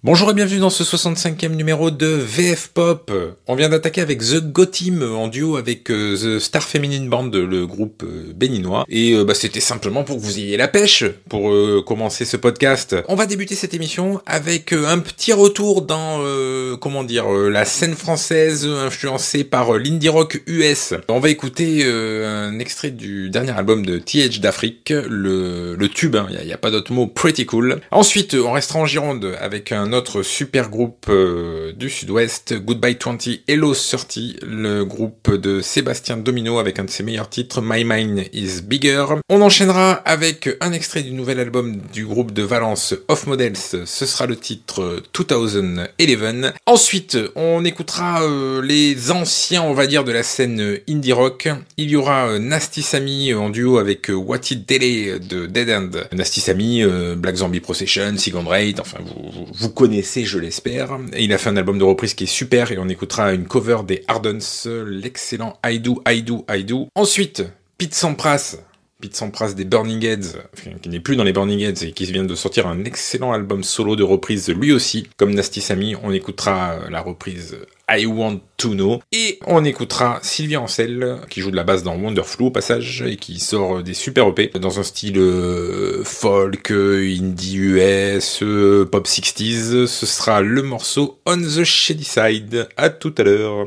Bonjour et bienvenue dans ce 65e numéro de VF Pop. On vient d'attaquer avec The Go Team en duo avec The Star Feminine Band, le groupe béninois. Et c'était simplement pour que vous ayez la pêche pour commencer ce podcast. On va débuter cette émission avec un petit retour dans la scène française influencée par l'indie rock US. On va écouter un extrait du dernier album de TH d'Afrique, le tube, il n'y a pas d'autre mot, Pretty Cool. Ensuite, on restera en Gironde avec un autre super groupe du sud-ouest, Goodbye 20 Hello 30, le groupe de Sébastien Domino avec un de ses meilleurs titres, My Mind is Bigger. On enchaînera avec un extrait du nouvel album du groupe de Valence, Off Models, ce sera le titre 2011. Ensuite, on écoutera les anciens, on va dire, de la scène indie rock. Il y aura Nasty Samy en duo avec What It Delay de Dead End. Nasty Samy, Black Zombie Procession, Second Rate, enfin vous connaissez, je l'espère. Et il a fait un album de reprise qui est super et on écoutera une cover des Ardents, l'excellent I Do. Ensuite, Pete Sampras des Burning Heads, qui n'est plus dans les Burning Heads et qui vient de sortir un excellent album solo de reprise lui aussi, comme Nasty Samy. On écoutera la reprise I Want to Know et on écoutera Sylvia Ansel qui joue de la basse dans Wonderful au passage et qui sort des super EP dans un style folk, indie US, pop 60s. Ce sera le morceau On the Shady Side. À tout à l'heure.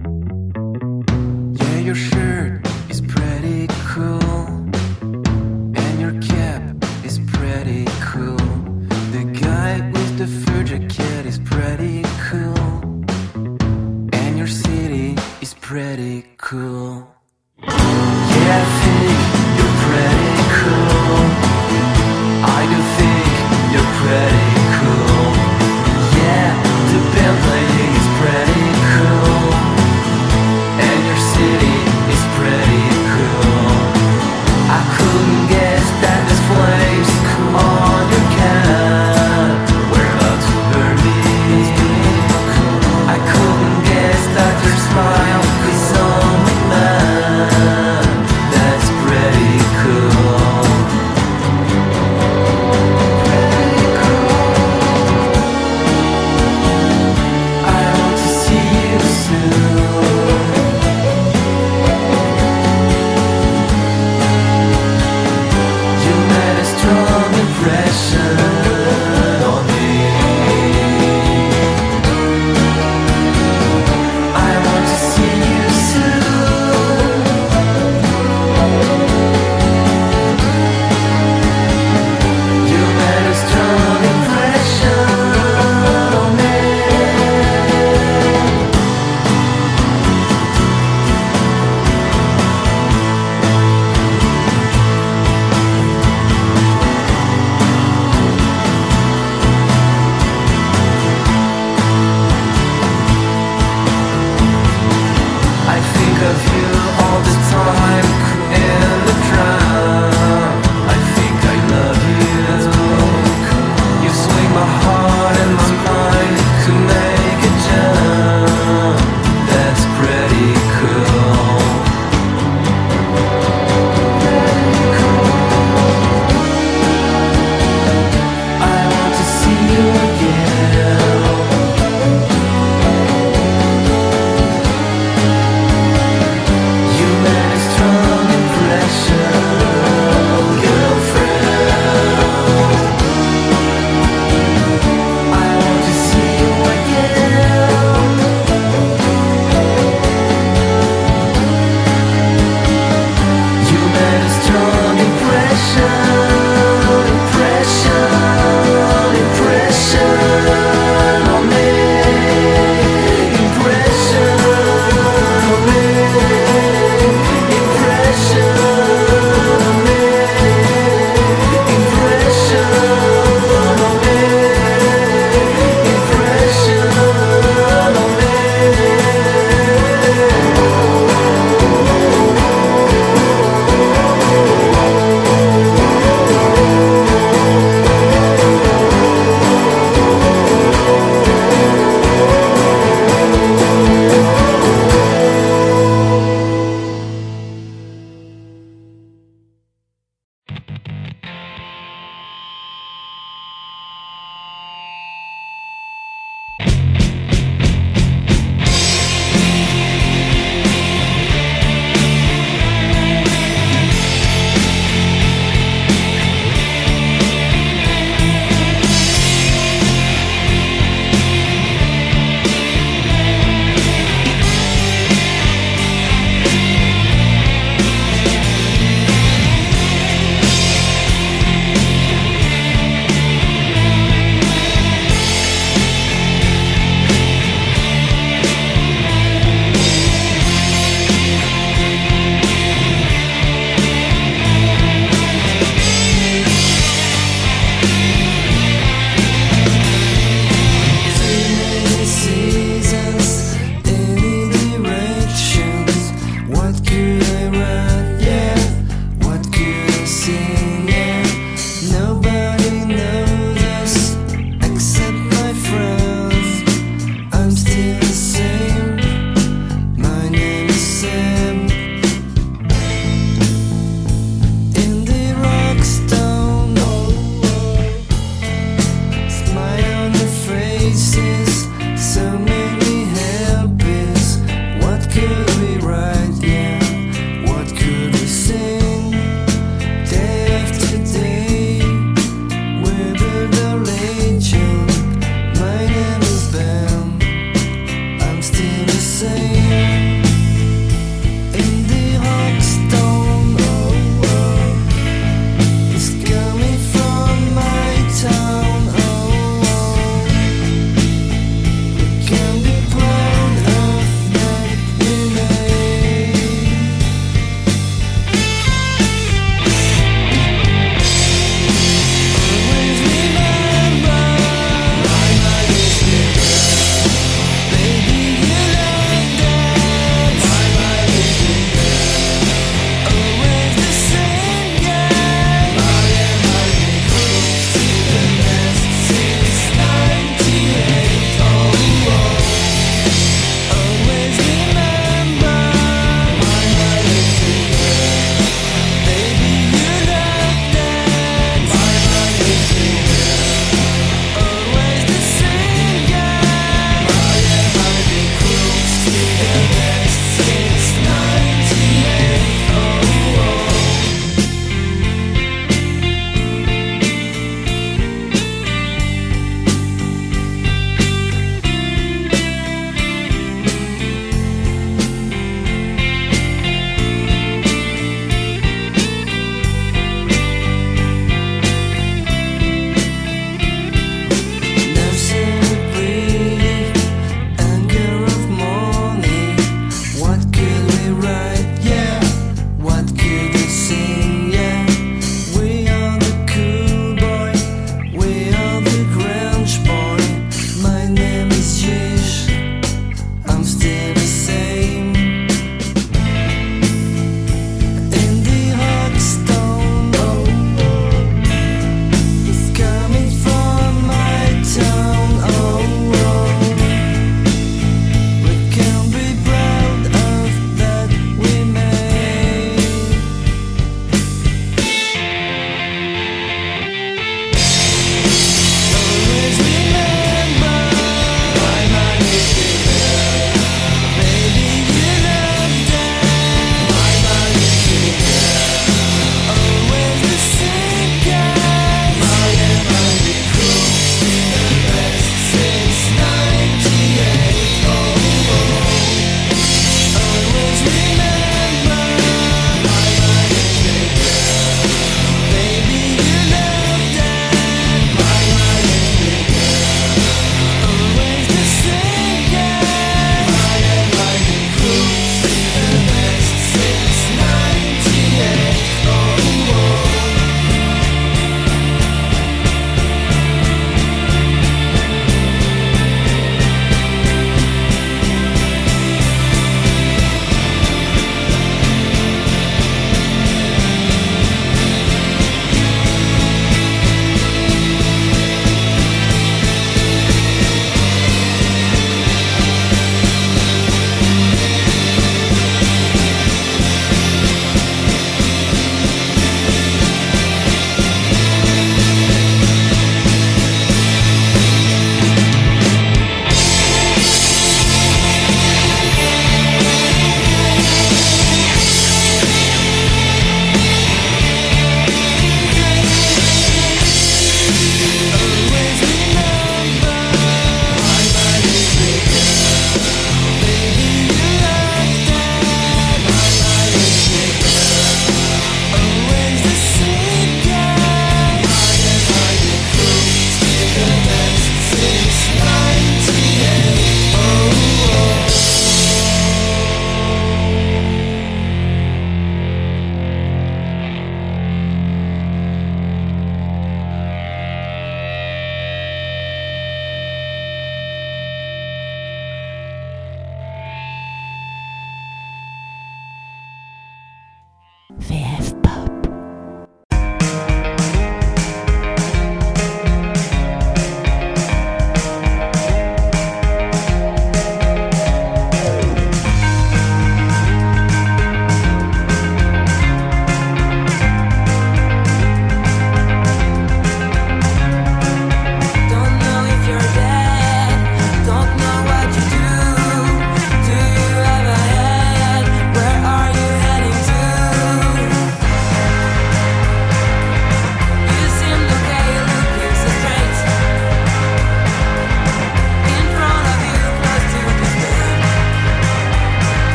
Yeah, your shirt is pretty cool. The fur jacket is pretty cool, and your city is pretty cool. Yeah, I think you're pretty cool. I do think you're pretty cool. Yeah, the Bentley is pretty cool, and your city is pretty cool. I couldn't guess that there's flames on your cap. I couldn't guess that your smile is only mine.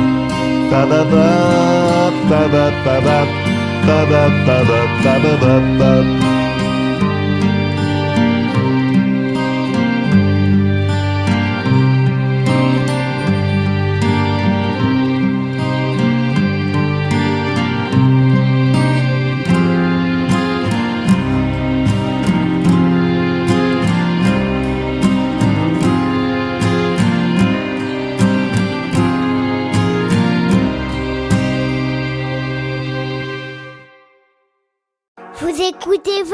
Ba ba ba ba ba ba ba ba ba ba ba ba ba ba. Vous écoutez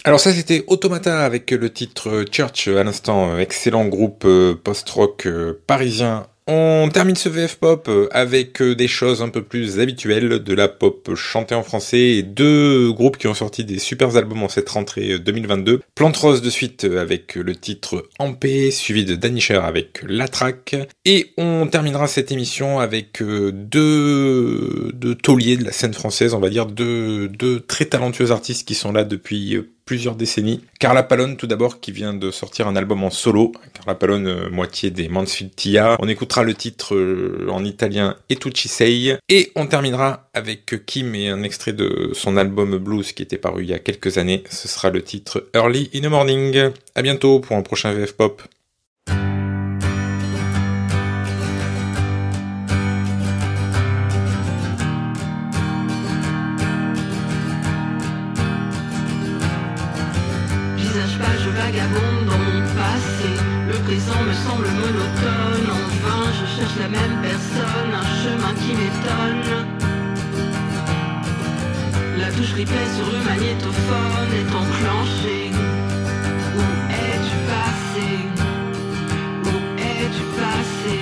Alors ça c'était Automata avec le titre Church à l'instant, excellent groupe post-rock parisien. On termine ce VF Pop avec des choses un peu plus habituelles, de la pop chantée en français et 2 groupes qui ont sorti des super albums en cette rentrée 2022. Plante Rose de suite avec le titre En paix, suivi de Danisher avec La Traque. Et on terminera cette émission avec deux tauliers de la scène française, on va dire deux très talentueux artistes qui sont là depuis plusieurs décennies. Carla Pallone tout d'abord qui vient de sortir un album en solo. Carla Pallone, moitié des Mansfield Tia. On écoutera le titre en italien Et tu ci sei. Et on terminera avec Kim et un extrait de son album Blues qui était paru il y a quelques années. Ce sera le titre Early in the Morning. À bientôt pour un prochain VF Pop. Je vagabonde dans mon passé, le présent me semble monotone. En vain je cherche la même personne, un chemin qui m'étonne. La touche replay sur le magnétophone est enclenchée. Où es-tu passé? Où es-tu passé?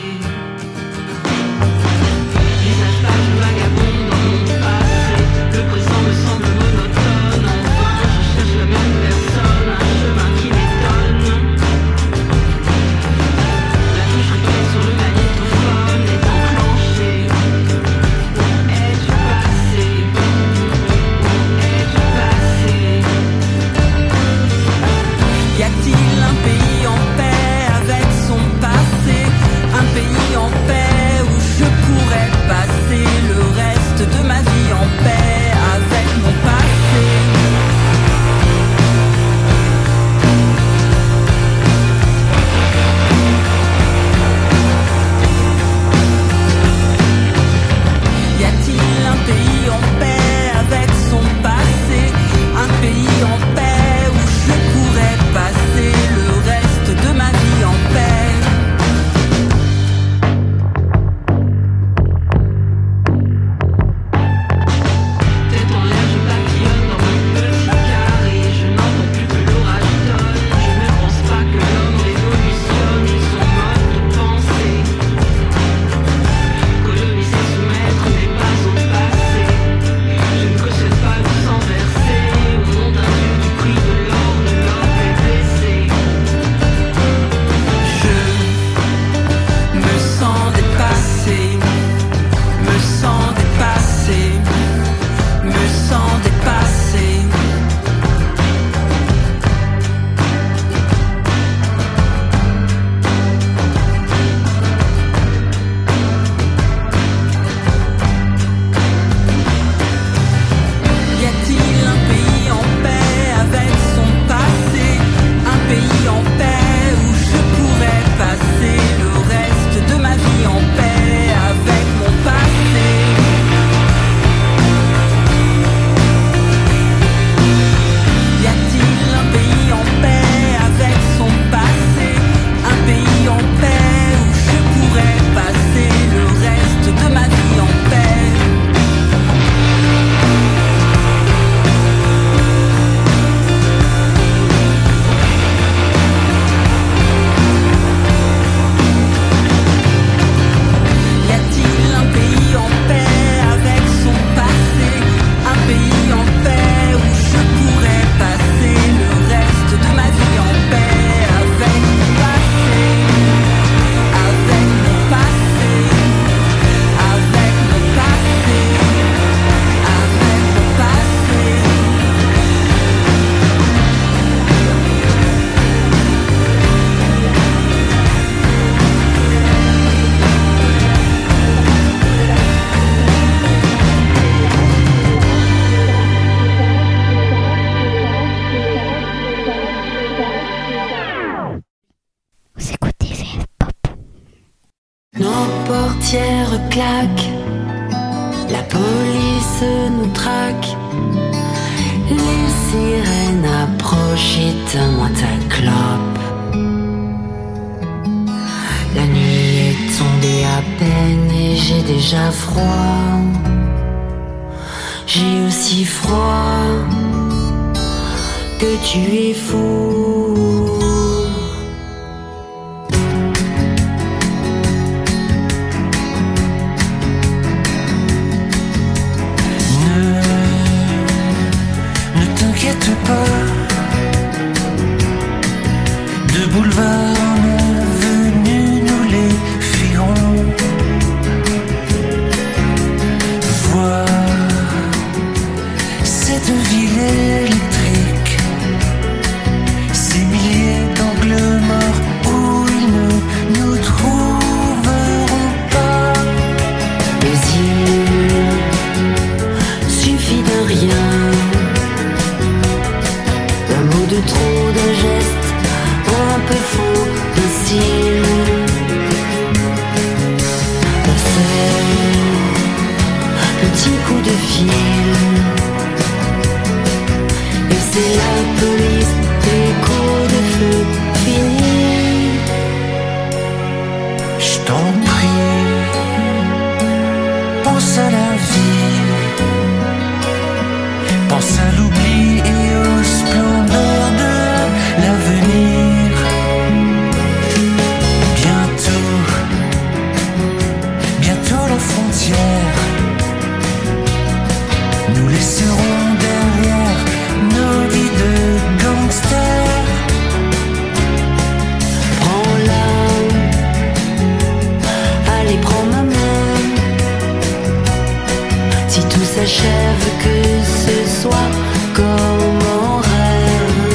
Visage page vagabonde dans mon passé, le présent me semble monotone. En vain je cherche la même personne, un chemin qui m'étonne. La touche replay sur le magnétophone est enclenchée. Où es-tu passé? Où es-tu passé? Y a-t-il un pays en paix avec son passé? Un pays en paix où je pourrais passer le reste de ma vie en paix avec mon passé? Y a-t-il un pays en paix avec son passé? Un pays en paix où je pourrais passer le reste de ma vie en paix? Tête en l'air, je papillonne dans mon petit carré. Je n'entends plus que l'orage tonne. Je ne pense pas que l'homme révolutionne son mode de pensée. Coloniser, soumettre n'est pas au passé. Je ne cautionne pas le sang versé au nom d'un dieu du prix de l'or est baissé. Je me sens dépassé, me sens dépassé, me sens dépassé. Y a-t-il un pays en paix avec son passé? Un pays en paix où je pourrais passer le reste de ma vie en paix avec mon passé? Y a-t-il un pays en paix avec son passé? Un pays en paix où je pourrais passer le reste de ma vie en paix? Y a-t-il un pays en paix avec son passé? Un pays en paix où je pourrais passer le reste de ma vie en paix avec mon passé? Avec mon passé? Avec mon passé? Avec mon passé? Vous écoutez VF Pop. Nos portières claquent, la police nous traque. Les sirènes approchent, éteins-moi ta clope. La nuit est tombée à peine et j'ai déjà froid. J'ai aussi froid que tu es fou. Ne t'inquiète pas, de boulevard en avenue, nous les fuirons. Vois cette ville électrique, ces milliers d'angles morts où ils ne nous trouveront pas. Mais il suffit de rien, d'un mot de trop, d'un geste un peu faux, d'un signe, d'un seul petit coup de fil, et c'est la police, des coups de feu finis. Je t'en prie, pense à la vie, pense à l'oubli et aux splendeurs de l'avenir. Bientôt la frontière, nous laisserons derrière nos vies de gangsters. Prends-la, allez prends ma main. Si tout s'achève, que ce soit comme en rêve.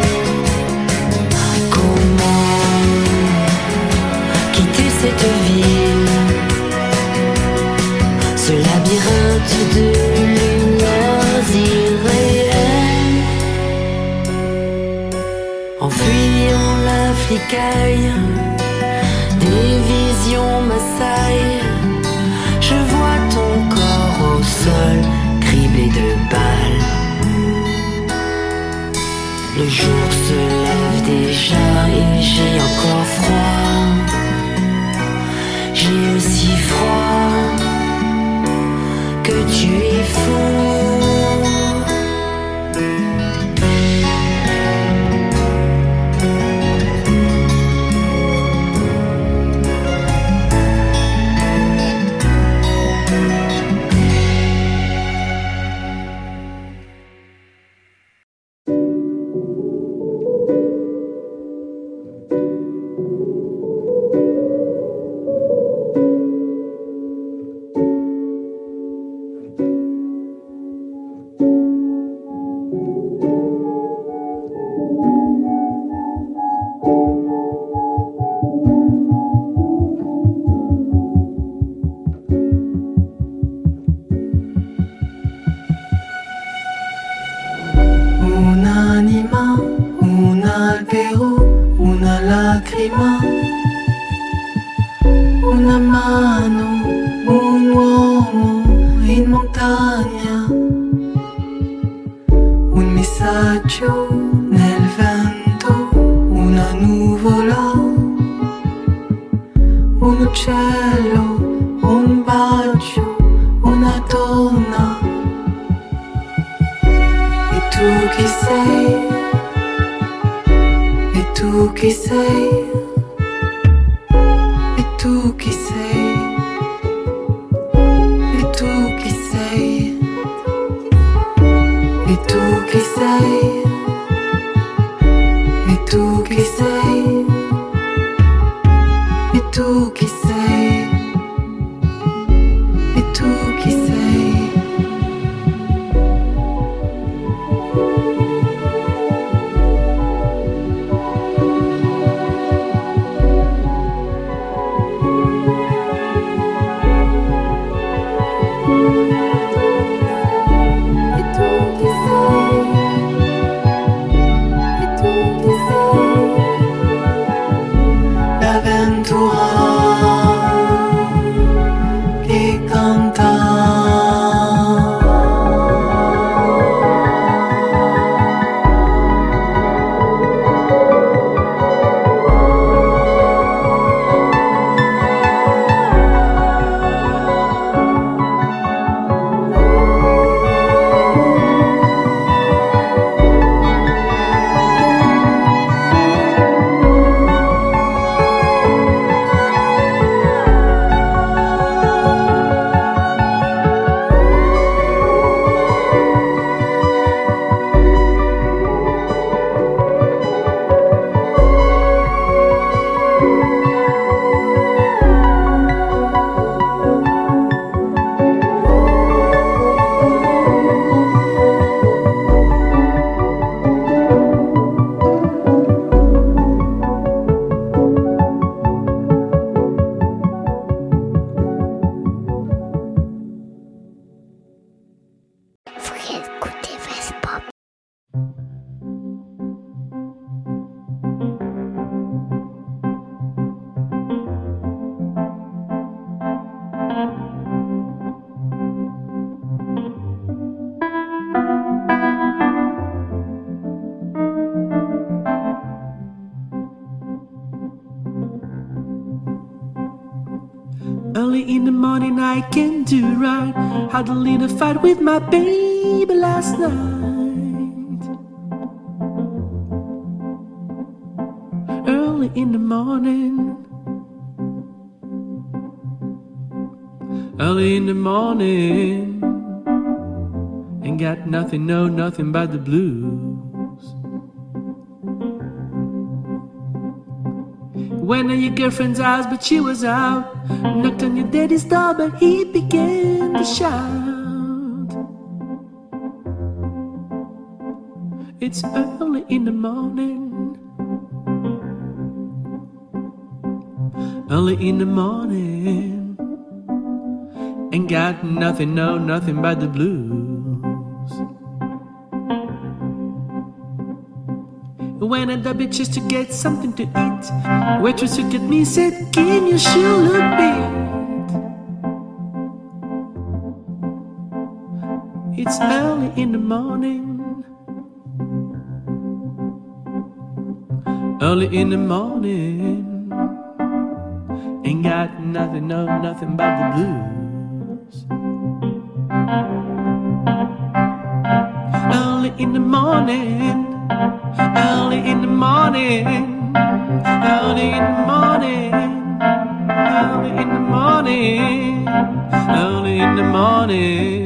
Comment quitter cette ville, ce labyrinthe de lumières irréelles, en fuyant la flicaille, des visions m'assaillent. Je vois ton corps au sol, criblé de balles. Le jour se lève déjà et j'ai encore froid. J'ai aussi froid que tu es fou. Un'anima, un albero, una lacrima, una mano, un uomo in montagna, un messaggio nel vento, una nuvola, un uccello, un bacio, una donna. E tu chi sei? E tu chi sei? E tu chi sei? E tu chi sei? E tu chi sei? E tu chi sei? E tu chi sei? E tu chi sei? in the morning I can do right. Had a little fight with my baby last night. Early in the morning. Early in the morning. Ain't got nothing, no, nothing but the blues. Went to your girlfriend's house, but she was out. Knocked on your daddy's door, but he began to shout. It's early in the morning. Early in the morning. Ain't got nothing, no, nothing but the blues. Went at the beach just to get something to eat. Waitress looked at me and said, "Can you sure look beat?" It's early in the morning. Early in the morning. Ain't got nothing, no, nothing but the blues. Early in the morning. Early in the morning. Early in the morning. Early in the morning. Early in the morning.